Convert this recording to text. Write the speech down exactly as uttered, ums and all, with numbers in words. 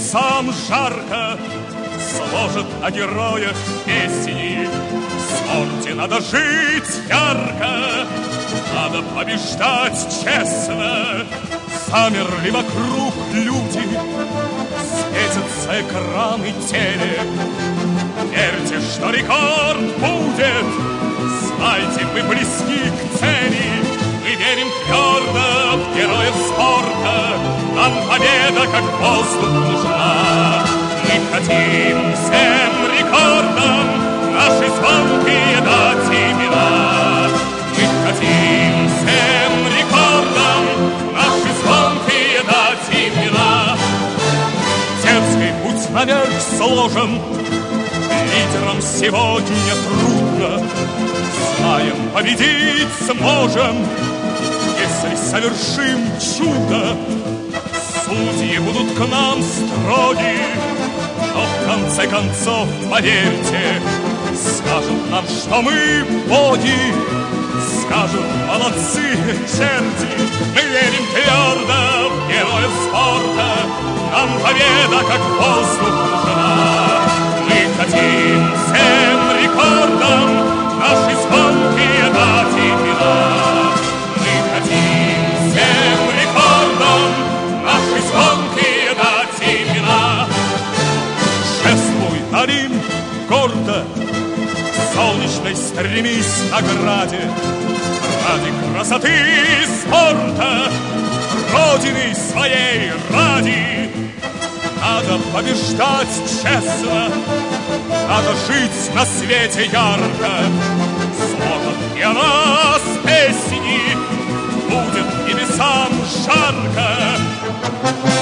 небесам жарко, сложат о героях песни. В спорте надо жить ярко, надо побеждать честно. Замерли вокруг люди, светятся экраны телек. Верьте, что рекорд будет, знайте, мы близки к цели. Мы верим твердо в героев спорта, нам победа как воздух нужна. Мы хотим всем рекордам наши звонкие дать имена. Мы хотим всем рекордам наши звонкие дать имена. Дерзкий путь наверх сложен, лидерам сегодня трудно. Знаем, победить сможем, если совершим чудо. Судьи будут к нам строги, но в конце концов, поверьте, скажут нам, что мы боги. Скажут, молодцы, черти, мы верим твердо в героев спорта. Нам победа как воздух нужна. Мы хотим всем рекордам наши звонкие дать имена. Мы хотим всем рекордам наши звонкие дать имена. Шествуй, Олимп, гордо, солнечной стремись к награде. Ради красоты и спорта, Родины своей ради. Надо побеждать честно, надо жить на свете ярко. Сложат и о нас песни, будет небесам жарко.